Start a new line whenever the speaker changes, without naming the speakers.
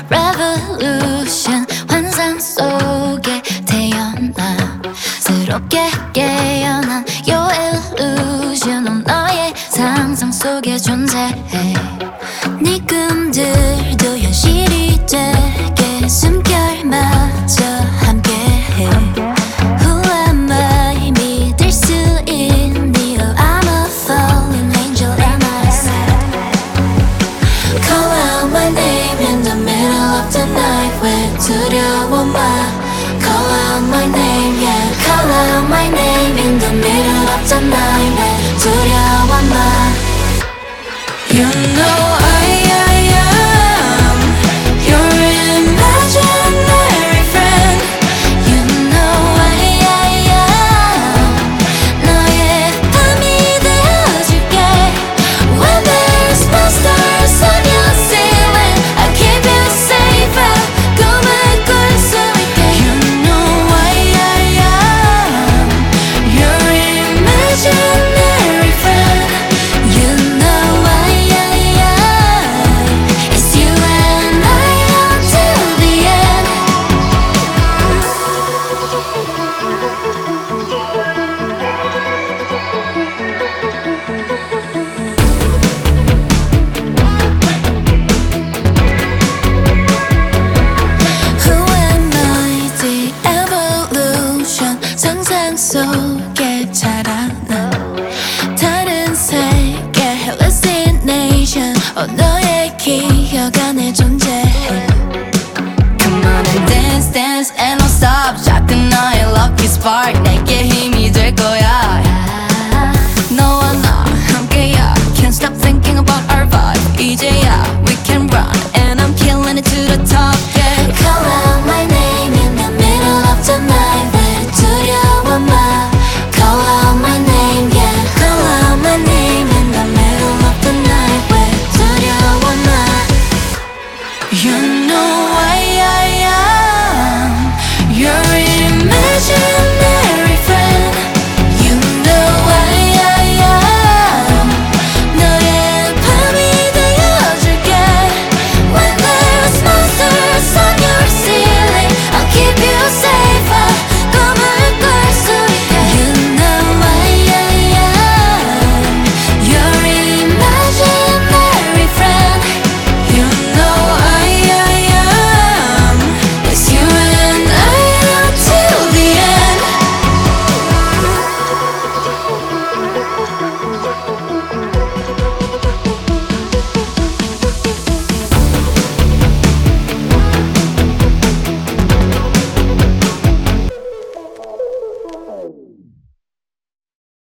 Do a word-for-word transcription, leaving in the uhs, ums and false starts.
revolution 환상 속에 태어나 새롭게 깨어난 your illusion 넌 너의 상상 속에 존재해 네 꿈들도 현실이 되게 숨결마저 함께해 Who am I 믿을 수 있니 Oh I'm a fallen angel am I Call out my name in the middle of the night 왜 두려워 마 Call out my name yeah Call out my name in the middle of the night 왜 두려워 마 You know I, I am your imaginary friend You know I, I am 너의 밤이 되어줄게 When there's monsters on your ceiling I keep you safe 꿈을 꿀 수 있게 You know I, I am your imaginary friend You know I It's you and I until the end Who am I? The evolution 상상 속에 자라나 다른 세계 hallucination 어 너의 기억 안에 존재해 Come on and dance dance and don't stop 작은 너의 lucky spark 내게 힘이 될 거야 너와 나 함께야 Can't stop thinking about our vibe 이제야 we can run and I'm killing it to the top yeah Call out my name in the middle of the night 왜 두려워 마 Call out my name yeah Call out my name in the middle of the night 왜 두려워 마 You know